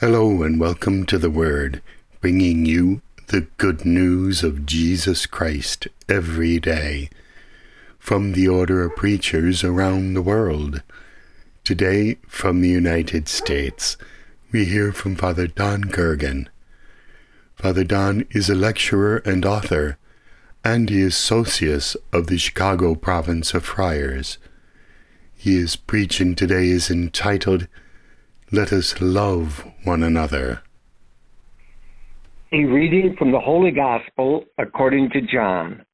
Hello and welcome to The Word, bringing you the good news of Jesus Christ every day from the order of preachers around the world. Today, from the United States, we hear from Father Don Gergen. Father Don is a lecturer and author, and he is Socius of the Chicago Province of Friars. His preaching today is entitled, "Let us love one another." A reading from the Holy Gospel according to John.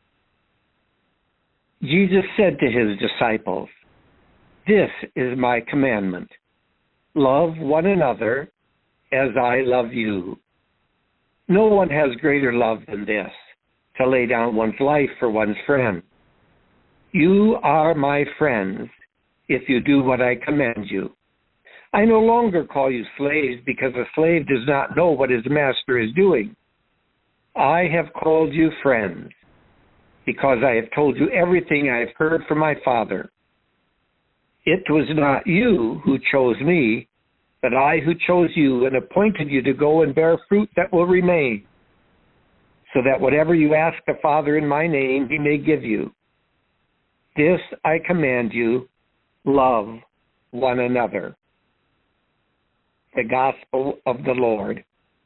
Jesus said to his disciples, "This is my commandment. Love one another as I love you. No one has greater love than this, to lay down one's life for one's friend. You are my friends if you do what I command you. I no longer call you slaves because a slave does not know what his master is doing. I have called you friends because I have told you everything I have heard from my Father. It was not you who chose me, but I who chose you and appointed you to go and bear fruit that will remain, so that whatever you ask the Father in my name, he may give you. This I command you, love one another." The Gospel of the Lord.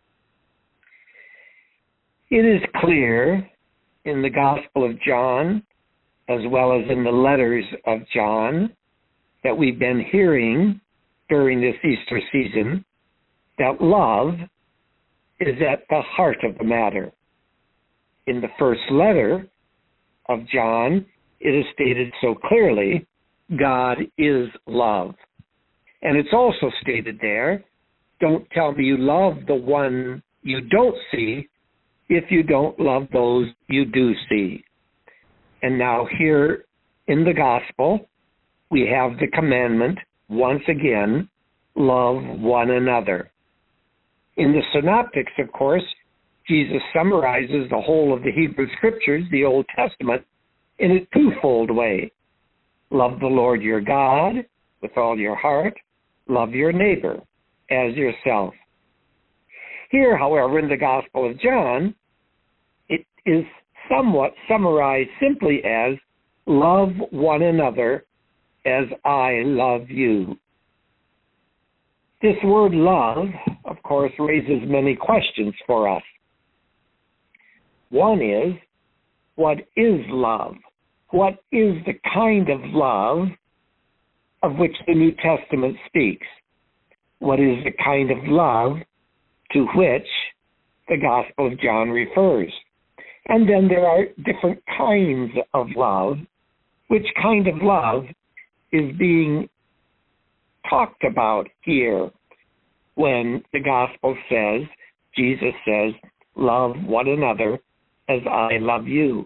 It is clear in the Gospel of John, as well as in the letters of John, that we've been hearing during this Easter season, that love is at the heart of the matter. In the first letter of John, it is stated so clearly, God is love. And it's also stated there, don't tell me you love the one you don't see if you don't love those you do see. And now here in the gospel, we have the commandment, once again, love one another. In the synoptics, of course, Jesus summarizes the whole of the Hebrew Scriptures, the Old Testament, in a twofold way. Love the Lord your God with all your heart. Love your neighbor as yourself. Here, however, in the Gospel of John, it is somewhat summarized simply as, love one another as I love you. This word love, of course, raises many questions for us. One is, what is love? What is the kind of love of which the New Testament speaks? What is the kind of love to which the Gospel of John refers? And then there are different kinds of love. Which kind of love is being talked about here when the Gospel says, Jesus says, love one another as I love you?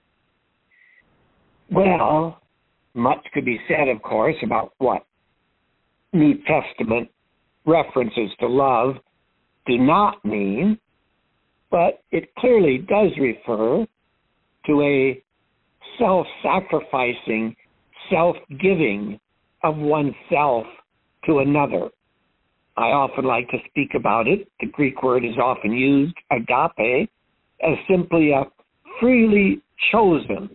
Well, much could be said, of course, about what New Testament references to love do not mean, but it clearly does refer to a self-sacrificing, self-giving of oneself to another. I often like to speak about it. The Greek word is often used, agape, as simply a freely chosen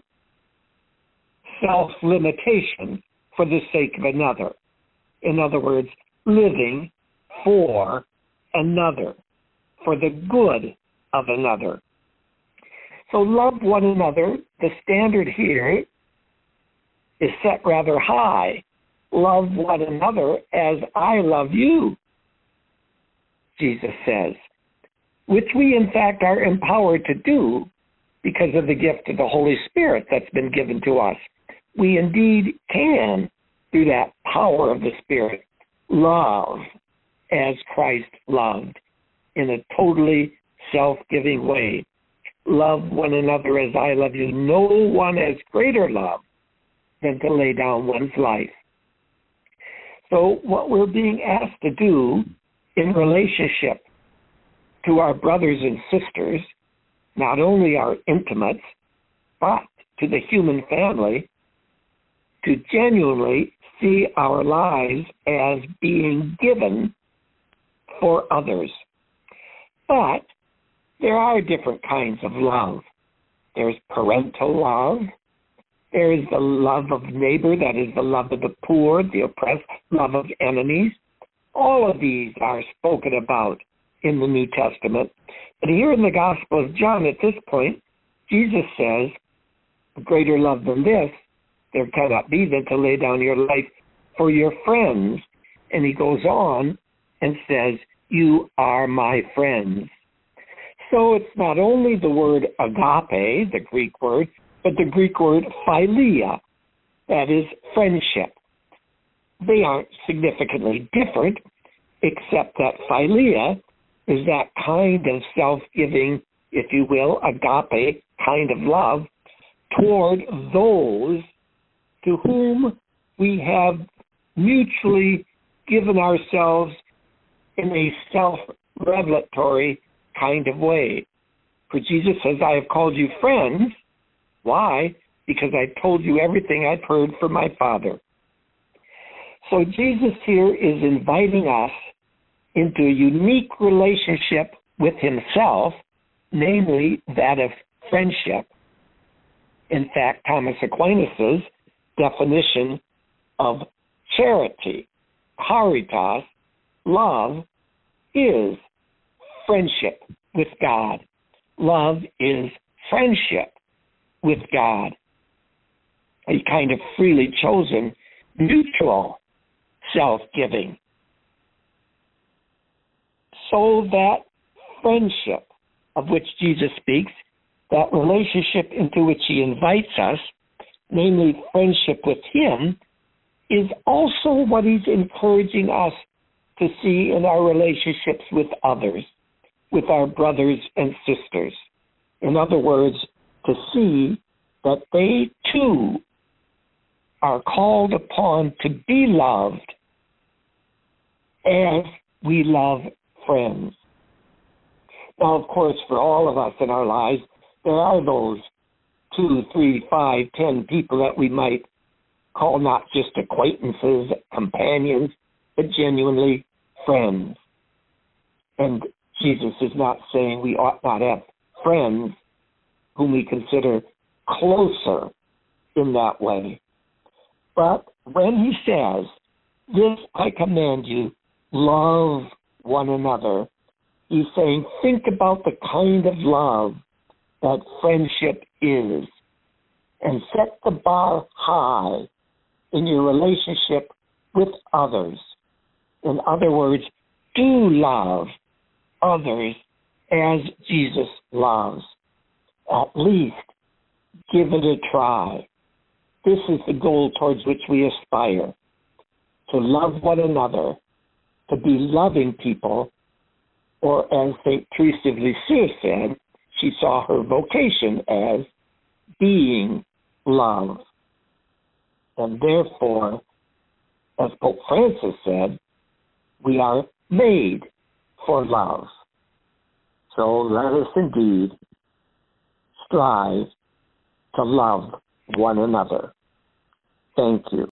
self-limitation for the sake of another. In other words, living for another, for the good of another. So love one another. The standard here is set rather high. Love one another as I love you, Jesus says, which we in fact are empowered to do because of the gift of the Holy Spirit that's been given to us. We indeed can, through that power of the Spirit, love as Christ loved in a totally self-giving way. Love one another as I love you. No one has greater love than to lay down one's life. So what we're being asked to do in relationship to our brothers and sisters, not only our intimates, but to the human family, to genuinely see our lives as being given for others. But there are different kinds of love. There's parental love. There is the love of neighbor, that is the love of the poor, the oppressed, love of enemies. All of these are spoken about in the New Testament. But here in the Gospel of John, at this point, Jesus says, greater love than this, there cannot be than to lay down your life for your friends. And he goes on and says, you are my friends. So it's not only the word agape, the Greek word, but the Greek word philia, that is friendship. They aren't significantly different, except that philia is that kind of self-giving, if you will, agape kind of love toward those to whom we have mutually given ourselves in a self-revelatory kind of way. For Jesus says, I have called you friends. Why? Because I told you everything I've heard from my Father. So Jesus here is inviting us into a unique relationship with himself, namely that of friendship. In fact, Thomas Aquinas' definition of charity, caritas, love, is friendship with God. Love is friendship with God. A kind of freely chosen, neutral self-giving. So that friendship of which Jesus speaks, that relationship into which he invites us, namely friendship with him, is also what he's encouraging us to see in our relationships with others, with our brothers and sisters. In other words, to see that they too are called upon to be loved as we love friends. Now, of course, for all of us in our lives, there are those 2, 3, 5, 10 people that we might call not just acquaintances, companions, but genuinely friends. And Jesus is not saying we ought not have friends whom we consider closer in that way. But when he says, this I command you, love one another, he's saying, think about the kind of love that friendship is, and set the bar high in your relationship with others. In other words, do love others as Jesus loves. At least give it a try. This is the goal towards which we aspire, to love one another, to be loving people, or as St. Teresa of Lisieux said, she saw her vocation as being love. And therefore, as Pope Francis said, we are made for love. So let us indeed strive to love one another. Thank you.